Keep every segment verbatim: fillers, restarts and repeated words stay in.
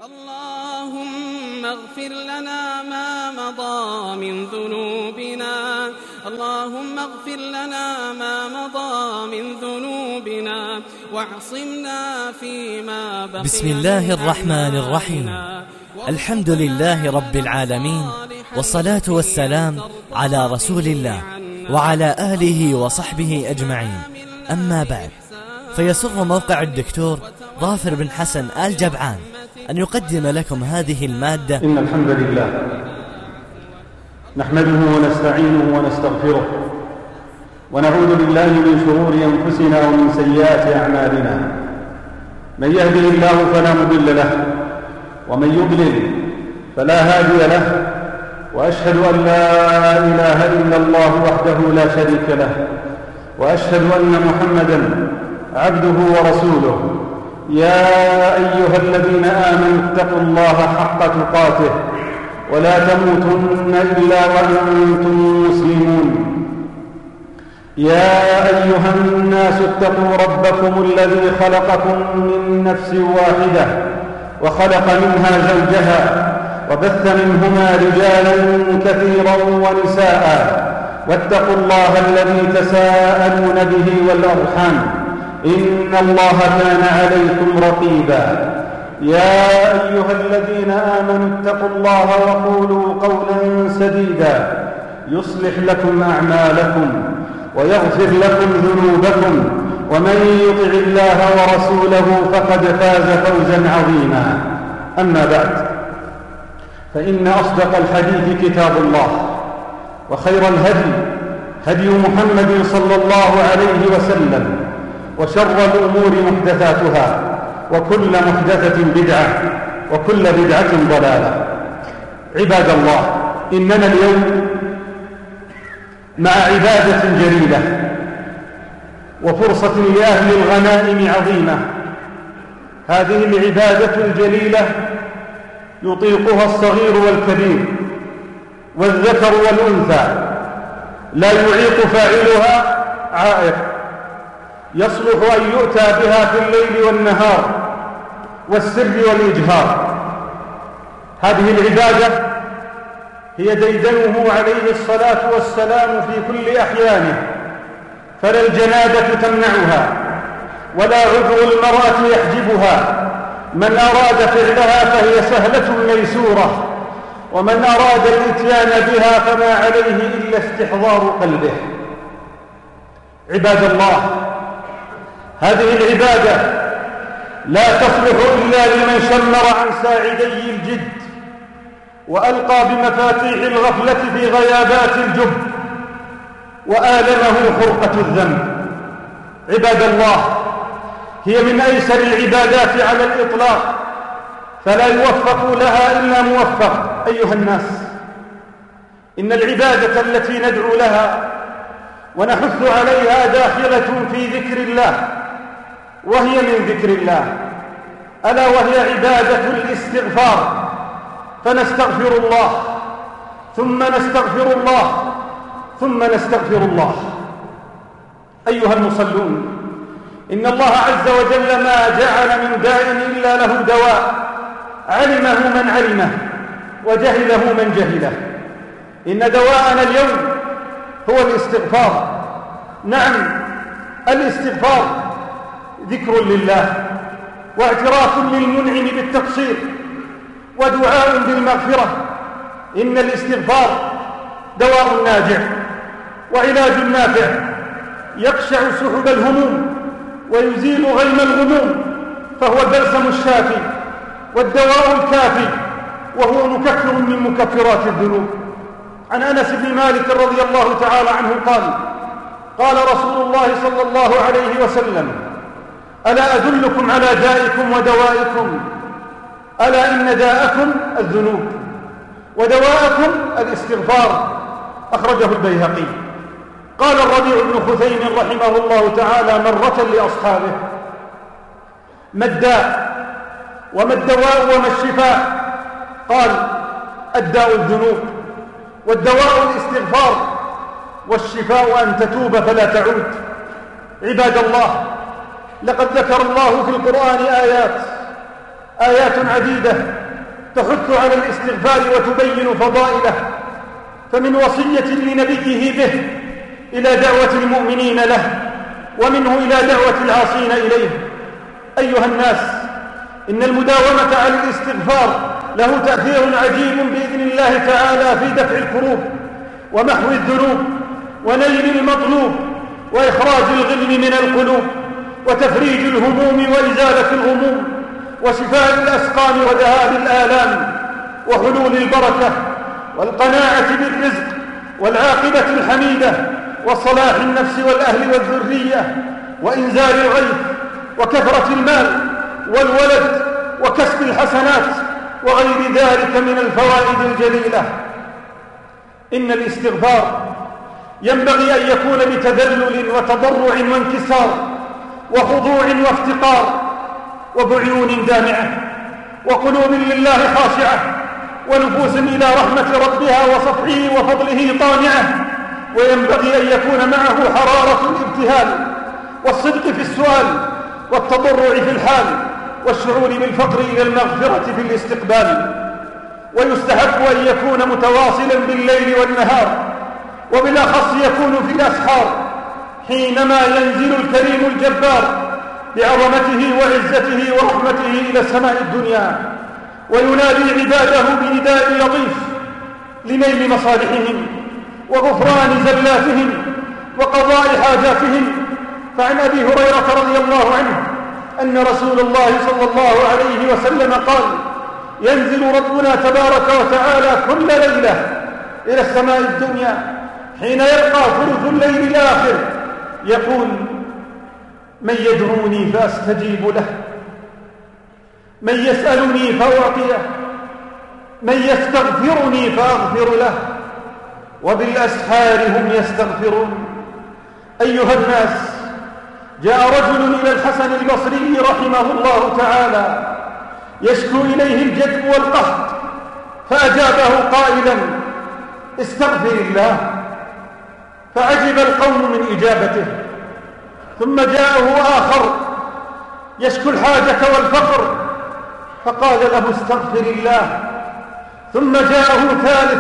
اللهم اغفر لنا ما مضى من ذنوبنا اللهم اغفر لنا ما مضى من ذنوبنا واعصمنا فيما بقي. بسم الله الرحمن الرحيم. الحمد لله رب العالمين، والصلاة والسلام على رسول الله وعلى آله وصحبه أجمعين. أما بعد، فيسر موقع الدكتور ظافر بن حسن آل جبعان أن يقدم لكم هذه المادة. إن الحمد لله نحمده ونستعينه ونستغفره ونعوذ بالله من شرور أنفسنا ومن سيئات أعمالنا. من يهده الله فلا مضل له ومن يضلل فلا هادي له، وأشهد أن لا إله إلا الله وحده لا شريك له، وأشهد أن محمدا عبده ورسوله. يا أيها الذين آمنوا اتقوا الله حق تقاته ولا تموتن إلا وأنتم مسلمون. يا أيها الناس اتقوا ربكم الذي خلقكم من نفس واحدة وخلق منها زوجها وبث منهما رجالا كثيرا ونساء، واتقوا الله الذي تساءلون به والأرحام إن الله كان عليكم رقيبا. يا أيها الذين آمنوا اتقوا الله وقولوا قولا سديدا يصلح لكم أعمالكم ويغفر لكم ذنوبكم، ومن يطع الله ورسوله فقد فاز فوزا عظيما. أما بعد، فإن أصدق الحديث كتاب الله، وخير الهدي هدي محمد صلى الله عليه وسلم، وشر الأمور محدثاتها، وكل محدثة بدعة، وكل بدعة ضلالة. عباد الله، إننا اليوم مع عبادة جليلة وفرصة لأهل الغنائم عظيمة. هذه العبادة الجليلة يطيقها الصغير والكبير والذكر والأنثى، لا يعيق فاعلها عائق، يصلح أن يؤتى بها في الليل والنهار والسر والإجهار. هذه العبادة هي ديدنه عليه الصلاة والسلام في كل أحيانه، فلا الجنابة تمنعها ولا عذر المرأة يحجبها. من أراد فعلها فهي سهلة ميسورة، ومن أراد الإتيان بها فما عليه إلا استحضار قلبه. عباد الله، هذه العبادة لا تصلح إلا لمن شمر عن ساعدي الجد وألقى بمفاتيح الغفلة في غيابات الجب وآلمه حرقة الذنب. عباد الله، هي من أيسر العبادات على الإطلاق، فلا يوفق لها إلا موفق. أيها الناس، إن العبادة التي ندعو لها ونحث عليها داخلة في ذكر الله، وهي من ذكر الله، ألا وهي عبادة الاستغفار. فنستغفر الله ثم نستغفر الله ثم نستغفر الله. أيها المصلون، إن الله عز وجل ما جعل من داء إلا له دواء، علمه من علمه وجهله من جهله. إن دواءنا اليوم هو الاستغفار. نعم، الاستغفار ذكر لله، واعتراف للمنعم بالتقصير، ودعاء بالمغفرة. إن الاستغفار دواء ناجع وعلاج نافع، يقشع سحب الهموم ويزيل غيم الغموم، فهو البلسم الشافي والدواء الكافي، وهو مكفر من مكفرات الذنوب. عن أنس بن مالك رضي الله تعالى عنه قال: قال رسول الله صلى الله عليه وسلم: ألا أدلكم على دائكم ودوائكم؟ ألا إن داءكم الذنوب ودواءكم الاستغفار. أخرجه البيهقي. قال الربيع بن خثيم رحمه الله تعالى مرة لأصحابه: ما الداء وما الدواء وما الشفاء؟ قال: الداء الذنوب، والدواء الاستغفار، والشفاء أن تتوب فلا تعود. عباد الله، لقد ذكر الله في القرآن آيات آيات عديدة تحث على الاستغفار وتبين فضائله، فمن وصية لنبيه به إلى دعوة المؤمنين له، ومنه إلى دعوة العاصين إليه. أيها الناس، إن المداومة على الاستغفار له تأثير عجيب بإذن الله تعالى في دفع الكروب ومحو الذنوب ونيل المطلوب وإخراج الغل من القلوب وتفريج الهموم وإزالة الغموم وشفاء الأسقام وذهاب الآلام وحلول البركة والقناعة بالرزق والعاقبة الحميدة وصلاح النفس والأهل والذرية وإنزال الغيث وكثرة المال والولد وكسب الحسنات وغير ذلك من الفوائد الجليلة. إن الاستغفار ينبغي أن يكون بتذلل وتضرع وانكسار وخضوع وافتقار وبعيون دامعة وقلوب لله خاشعة ونفوس إلى رحمة ربها وصفحه وفضله طامعة. وينبغي أن يكون معه حرارة الابتهال والصدق في السؤال والتضرع في الحال والشعور بالفقر إلى المغفرة في الاستقبال. ويستحب أن يكون متواصلا بالليل والنهار، وبالأخص يكون في الأسحار حينما ينزل الكريم الجبار بعظمته وعزته ورحمته إلى السماء الدنيا وينادي عباده بنداء لطيف لنيل مصالحهم وغفران زلاتهم وقضاء حاجاتهم. فعن أبي هريرة رضي الله عنه أن رسول الله صلى الله عليه وسلم قال: ينزل ربنا تبارك وتعالى كل ليلة إلى السماء الدنيا حين يلقى ثلث الليل الآخر يقول: من يدعوني فأستجيب له، من يسألني فأعطيه، من يستغفرني فأغفر له، وبالأسحار هم يستغفرون. أيها الناس، جاء رجل إلى الحسن البصري رحمه الله تعالى يشكو إليه الجدب والقحط، فأجابه قائلا: استغفر الله. فعجب القوم من إجابته. ثم جاءه آخر يشكو الحاجة والفقر، فقال له: استغفر الله. ثم جاءه ثالث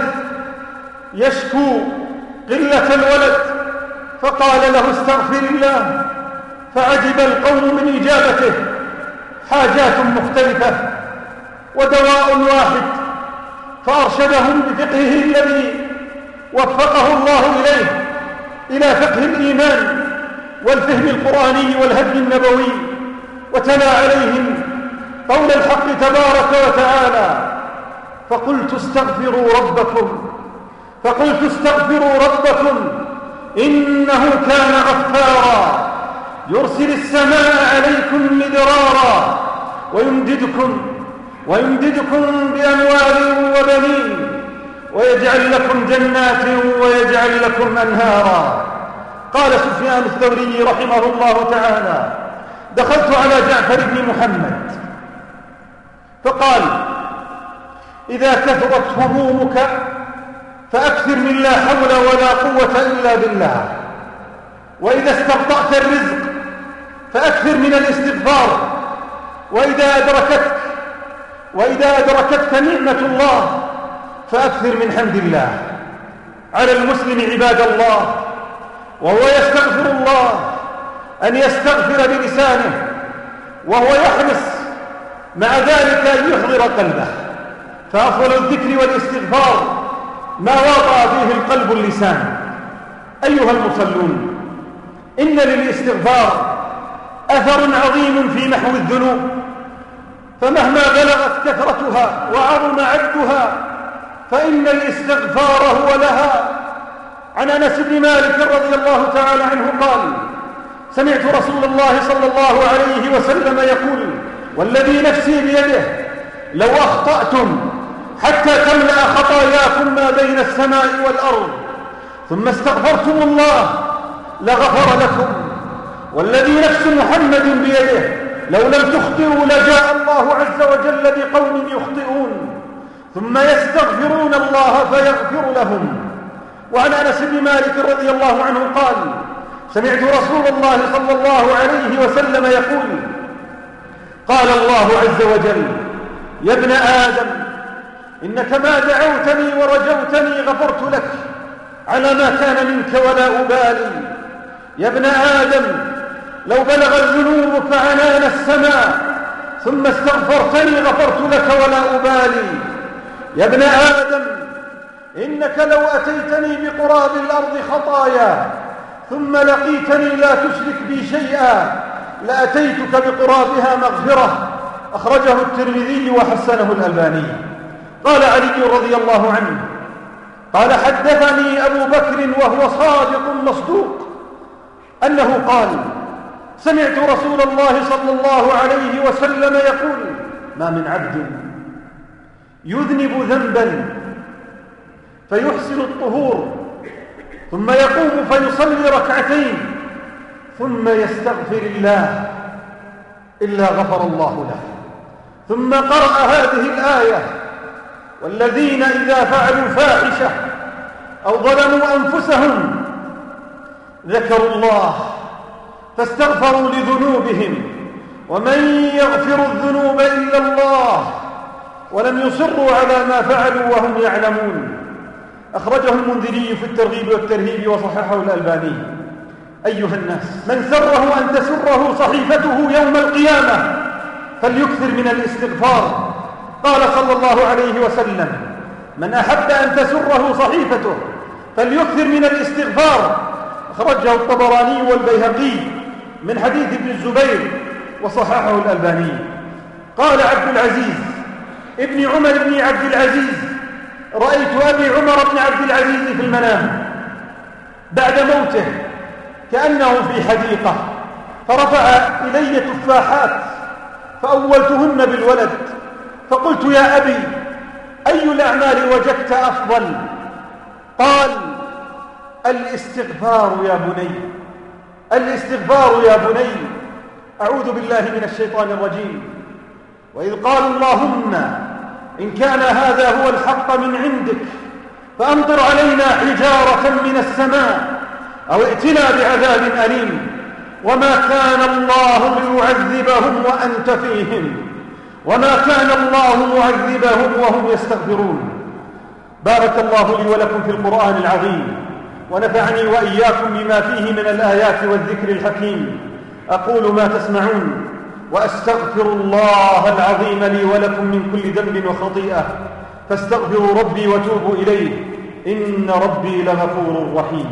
يشكو قلة الولد، فقال له: استغفر الله. فعجب القوم من إجابته. حاجات مختلفة ودواء واحد، فأرشدهم بفقهه الذي وفقه الله إليه إلى فقه الإيمان والفهم القرآني والهدي النبوي، وتلا عليهم قول الحق تبارك وتعالى: فقلت استغفروا ربكم فقلت استغفروا ربكم إنه كان غفارا يرسل السماء عليكم مدرارا ويمددكم ويمددكم بأموال وبنين ويجعل لكم جنات ويجعل لكم أنهارا. قال سفيان الثوري رحمه الله تعالى: دخلت على جعفر بن محمد فقال: إذا كثرت همومك فأكثر من لا حول ولا قوة إلا بالله، وإذا استبطأت الرزق فأكثر من الاستغفار، وإذا أدركتك وإذا أدركتك نعمة الله فأكثر من حمد الله. على المسلم عباد الله وهو يستغفر الله أن يستغفر بلسانه، وهو يحرص مع ذلك أن يحضر قلبه، فأفضل الذكر والاستغفار ما واطأ فيه القلب اللسان. أيها المصلون، إن للاستغفار أثر عظيم في محو الذنوب، فمهما بلغت كثرتها وعظم عدها فإن الاستغفار هو لها. عن أنس بن مالك رضي الله تعالى عنه قال: سمعت رسول الله صلى الله عليه وسلم يقول: والذي نفسي بيده لو أخطأتم حتى تملأ خطاياكم ما بين السماء والأرض ثم استغفرتم الله لغفر لكم، والذي نفس محمد بيده لو لم تخطئوا لجاء الله عز وجل بقوم يخطئون ثم يستغفرون الله فيغفر لهم. وعن أنس بن مالك رضي الله عنه قال: سمعت رسول الله صلى الله عليه وسلم يقول: قال الله عز وجل: يا ابن آدم إنك ما دعوتني ورجوتني غفرت لك على ما كان منك ولا أبالي. يا ابن آدم لو بلغت ذنوبك عنان السماء ثم استغفرتني غفرت لك ولا أبالي. يا ابن آدم إنك لو أتيتني بقراب الأرض خطايا ثم لقيتني لا تشرك بي شيئا لأتيتك بقرابها مغفرة. أخرجه الترمذي وحسنه الألباني. قال علي رضي الله عنه قال حدثني أبو بكر وهو صادق مصدوق أنه قال سمعت رسول الله صلى الله عليه وسلم يقول ما من عبد يذنب ذنبا فيحسن الطهور ثم يقوم فيصلي ركعتين ثم يستغفر الله إلا غفر الله له. ثم قرأ هذه الآية والذين إذا فعلوا فاحشة أو ظلموا أنفسهم ذكروا الله فاستغفروا لذنوبهم ومن يغفر الذنوب إلا الله ولم يصروا على ما فعلوا وهم يعلمون. أخرجه المنذري في الترغيب والترهيب وصححه الألباني. أيها الناس من سره أن تسره صحيفته يوم القيامة فليكثر من الاستغفار. قال صلى الله عليه وسلم من أحب أن تسره صحيفته فليكثر من الاستغفار. أخرجه الطبراني والبيهقي من حديث ابن الزبير وصححه الألباني. قال عبد العزيز ابن عمر بن عبد العزيز رأيت أبي عمر بن عبد العزيز في المنام بعد موته كأنه في حديقة فرفع إلي تفاحات فأولتهن بالولد فقلت يا أبي أي الأعمال وجدت أفضل؟ قال الاستغفار يا بني الاستغفار يا بني. أعوذ بالله من الشيطان الرجيم. وإذ قالوا اللهم إن كان هذا هو الحق من عندك فأمطر علينا حجارة من السماء أو ائتنا بعذاب أليم. وما كان الله ليعذبهم وأنت فيهم وما كان الله معذبهم وهم يستغفرون. بارك الله لي ولكم في القرآن العظيم ونفعني وإياكم بما فيه من الآيات والذكر الحكيم. أقول ما تسمعون وأستغفر الله العظيم لي ولكم من كل ذنب وخطيئة فاستغفروا ربي وتوبوا إليه إن ربي لغفور رحيم.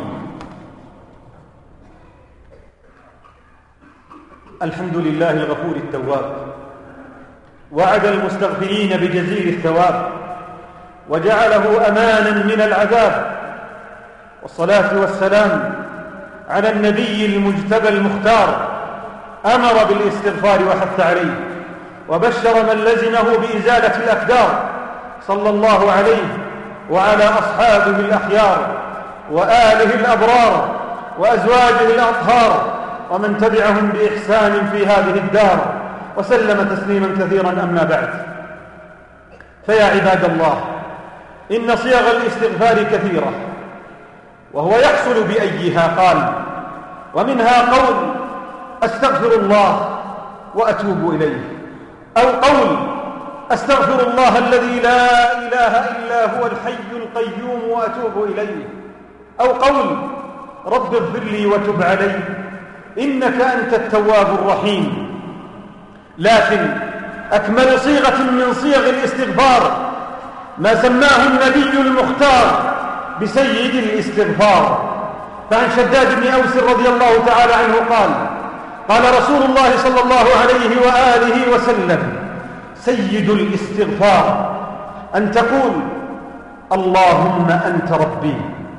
الحمد لله الغفور التواب وعد المستغفرين بجزيل الثواب وجعله أمانا من العذاب. والصلاة والسلام على النبي المجتبى المختار أمر بالاستغفار وحث عليه وبشر من لزمه بإزالة الأكدار صلى الله عليه وعلى أصحابه الأخيار وآله الأبرار وأزواجه الأطهار ومن تبعهم بإحسان في هذه الدار وسلم تسليما كثيرا. أما بعد فيا عباد الله إن صيغ الاستغفار كثيرة وهو يحصل بأيها قال ومنها قول أستغفر الله وأتوب إليه أو قول أستغفر الله الذي لا إله إلا هو الحي القيوم وأتوب إليه أو قول رب اغفر لي وتب علي إنك أنت التواب الرحيم. لكن أكمل صيغة من صيغ الاستغفار ما سماه النبي المختار بسيد الاستغفار. فعن شداد بن أوس رضي الله تعالى عنه قال قال رسول الله صلى الله عليه وآله وسلم سيد الاستغفار أن تقول اللهم أنت ربي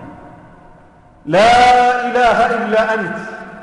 لا إله إلا أنت.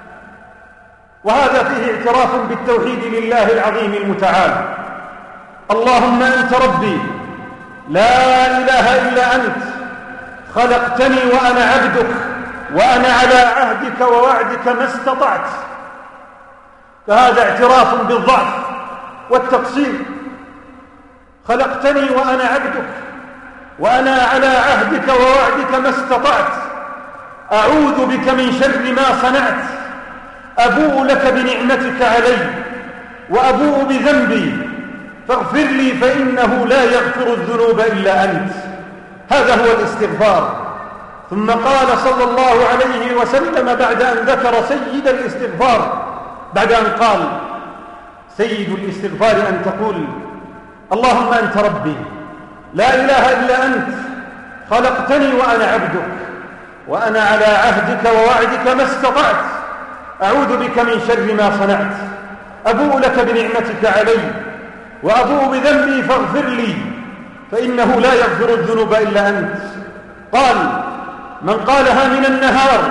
وهذا فيه اعتراف بالتوحيد لله العظيم المتعال. اللهم أنت ربي لا إله إلا أنت خلقتني وأنا عبدك وأنا على عهدك ووعدك ما استطعت. فهذا اعتراف بالضعف والتقصير. خلقتني وأنا عبدك وأنا على عهدك ووعدك ما استطعت. أعوذ بك من شر ما صنعت. أبوء لك بنعمتك علي وأبوء بذنبي فاغفر لي فإنه لا يغفر الذنوب إلا أنت. هذا هو الاستغفار. ثم قال صلى الله عليه وسلم بعد أن ذكر سيد الاستغفار، بعد أن قال سيد الاستغفار أن تقول اللهم أنت ربي لا إله إلا أنت، خلقتني وأنا عبدك، وأنا على عهدك ووعدك ما استطعت، أعوذ بك من شر ما صنعت، أبوء لك بنعمتك علي وأبوء بذنبي فاغفر لي فإنه لا يغفر الذنوب إلا أنت. قال من قالها من النهار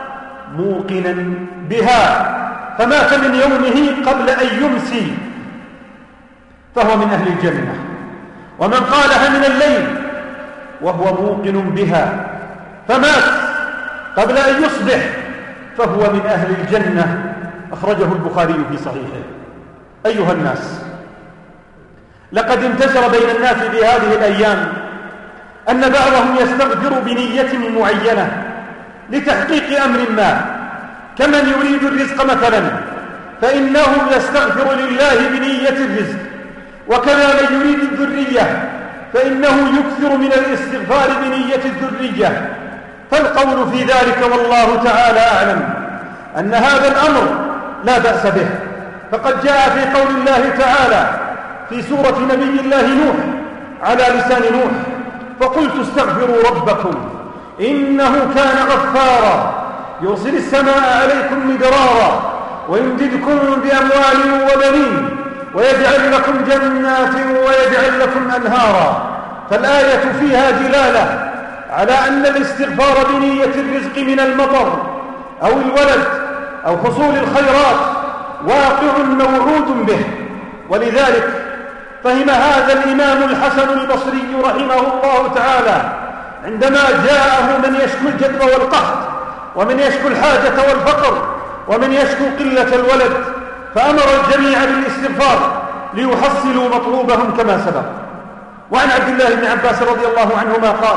موقنا بها فمات من يومه قبل أن يمسي فهو من أهل الجنة، ومن قالها من الليل وهو موقن بها فمات قبل أن يصبح فهو من أهل الجنة. أخرجه البخاري في صحيحه. أيها الناس، لقد انتشر بين الناس في هذه الأيام أن بعضهم يستغفر بنية معينة لتحقيق أمر ما، كمن يريد الرزق مثلا فإنه يستغفر لله بنية الرزق، وكما من يريد الذرية فإنه يكثر من الاستغفار بنية الذرية. فالقول في ذلك والله تعالى أعلم أن هذا الأمر لا بأس به، فقد جاء في قول الله تعالى في سورة نبي الله نوح على لسان نوح فقلت استغفروا ربكم إنه كان غفارا يرسل السماء عليكم مدرارا ويمددكم بأموال وبنين ويجعل لكم جنات ويجعل لكم أنهارا. فالآية فيها دلالة على أن الاستغفار بنية الرزق من المطر أو الولد أو حصول الخيرات واقع موعود به. ولذلك فهم هذا الإمام الحسن البصري رحمه الله تعالى عندما جاءه من يشكو الجدب والقحط ومن يشكو الحاجة والفقر ومن يشكو قلة الولد، فأمر الجميع بالاستغفار ليحصلوا مطلوبهم كما سبق. وعن عبد الله بن عباس رضي الله عنهما قال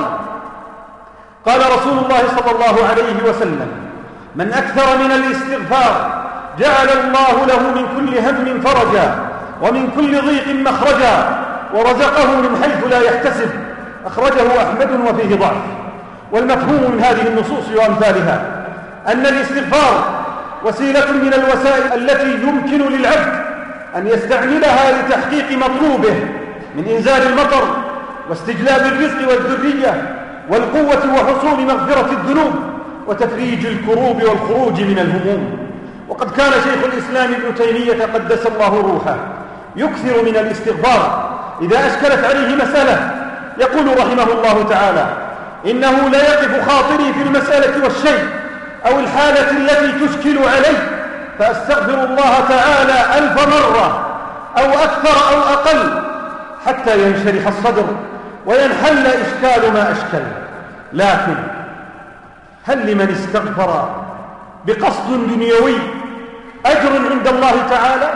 قال رسول الله صلى الله عليه وسلم من أكثر من الاستغفار جعل الله له من كل هم فرجا ومن كل ضيق مخرجا ورزقه من حيث لا يحتسب. أخرجه أحمد وفيه ضعف. والمفهوم من هذه النصوص وأمثالها أن الاستغفار وسيلة من الوسائل التي يمكن للعبد أن يستعملها لتحقيق مطلوبه من إنزال المطر واستجلاب الرزق والذرية والقوة وحصول مغفرة الذنوب وتفريج الكروب والخروج من الهموم. وقد كان شيخ الإسلام ابن تيمية قدس الله روحه يكثر من الاستغفار إذا أشكلت عليه مسألة، يقول رحمه الله تعالى إنه لا يقف خاطري في المسألة والشيء أو الحالة التي تشكل علي فأستغفر الله تعالى ألف مرة أو أكثر أو أقل حتى ينشرح الصدر وينحل إشكال ما أشكل. لكن هل لمن استغفر بقصد دنيوي أجر عند الله تعالى،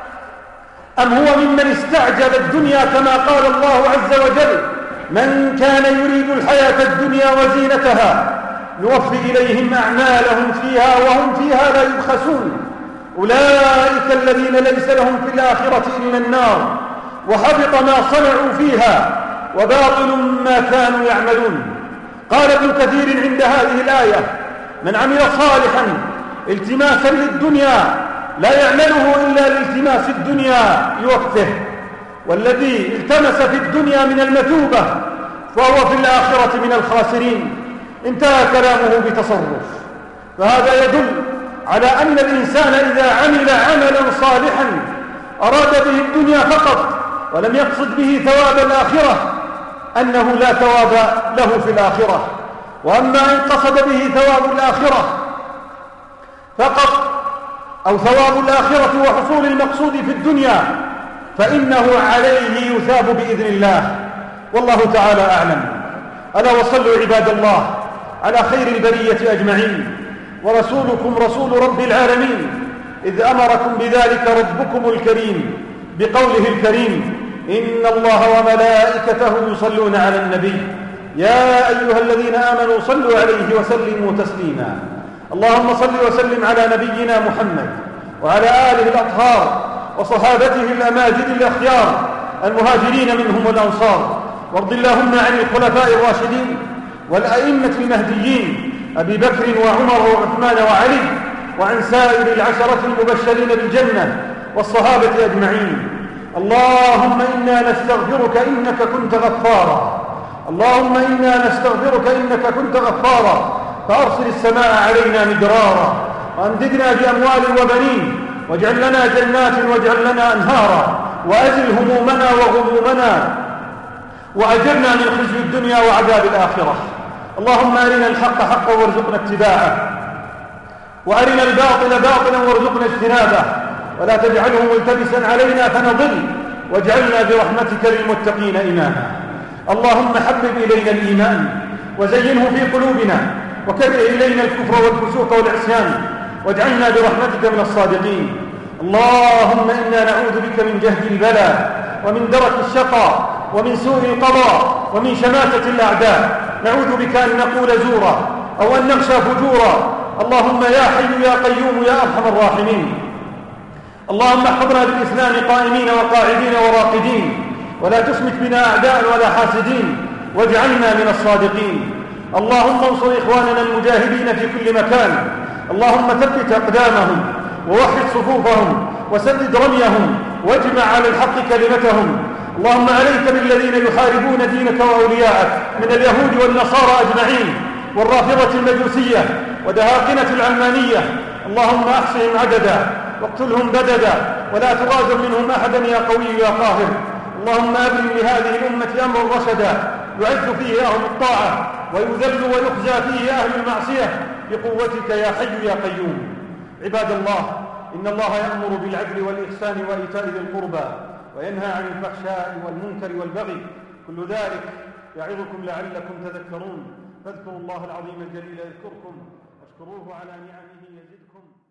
أم هو ممن استعجل الدنيا كما قال الله عز وجل من كان يريد الحياة الدنيا وزينتها نوفي إليهم أعمالهم فيها وهم فيها لا يبخسون أولئك الذين ليس لهم في الآخرة إلا النار وحبط ما صنعوا فيها وباطل ما كانوا يعملون. قال ابن كثير عند هذه الآية من عمل صالحا التماسا للدنيا لا يعمله إلا لالتماس الدنيا يوفه، والذي التمس في الدنيا من المثوبة فهو في الآخرة من الخاسرين. انتهى كلامه بتصرف. فهذا يدل على أن الإنسان إذا عمل عملا صالحا أراد به الدنيا فقط ولم يقصد به ثواب الآخرة أنه لا ثواب له في الآخرة. وأما إن قصد به ثواب الآخرة فقط أو ثواب الآخرة وحصول المقصود في الدنيا فإنه عليه يثاب بإذن الله، والله تعالى أعلم. ألا وصلوا عباد الله على خير البرية أجمعين ورسولكم رسول رب العالمين إذ أمركم بذلك ربكم الكريم بقوله الكريم إن الله وملائكته يصلون على النبي يا أيها الذين آمنوا صلوا عليه وسلموا تسليما. اللهم صل وسلم على نبينا محمد وعلى آله الأطهار وصحابته الأماجد الأخيار المهاجرين منهم والأنصار، وارض اللهم عن الخلفاء الراشدين والأئمة المهديين أبي بكر وعمر وعثمان وعلي، وعن سائر العشرة المبشرين بالجنة والصحابة أجمعين. اللهم إنا نستغفرك إنك كنت غفارا، اللهم إنا نستغفرك إنك كنت غفارا، فأرسل السماء علينا مدرارا، وأمددنا بأموال وبنين، واجعل لنا جنات واجعل لنا أنهارا، وأزل همومنا وغمومنا، وأجرنا من خزي الدنيا وعذاب الآخرة. اللهم أرنا الحق حقا وارزقنا اتباعه، وأرنا الباطل باطلا وارزقنا اجتنابه، ولا تجعله ملتبسا علينا فنضل، واجعلنا برحمتك للمتقين إماما. اللهم حبب إلينا الإيمان وزينه في قلوبنا، وكره إلينا الكفر والفسوق والعصيان، واجعلنا برحمتك من الصادقين. اللهم إنا نعوذ بك من جهد البلاء ومن درك الشقاء ومن سوء القضاء ومن شماتة الأعداء. نعوذ بك أن نقول زورا أو أن نخشى فجورا. اللهم يا حي يا قيوم يا أرحم الراحمين. اللهم احفظنا بالإسلام قائمين وقاعدين وراقدين، ولا تشمت بنا أعداء ولا حاسدين، واجعلنا من الصادقين. اللهم انصر إخواننا المجاهدين في كل مكان. اللهم ثبت أقدامهم ووحد صفوفهم وسدد رميهم واجمع على الحق كلمتهم. اللهم عليك بالذين يحاربون دينك وأولياءك من اليهود والنصارى أجمعين، والرافضة المجوسية ودهاقنة العلمانية. اللهم أحصهم عددا واقتلهم بددا، ولا تغادر منهم أحدا يا قوي يا قاهر. اللهم أبرم لهذه الأمة أمرا رشدا يعز فيه أهل الطاعة ويذل ويخزى فيه أهل المعصية بقوتك يا حي يا قيوم. عباد الله، إن الله يأمر بالعدل والإحسان وإيتاء ذي القربى، وينهى عن الفحشاء والمنكر والبغي. كل ذلك يعظكم لعلكم تذكرون. فاذكروا الله العظيم الجليل يذكركم، واشكروه على نعمه يزدكم.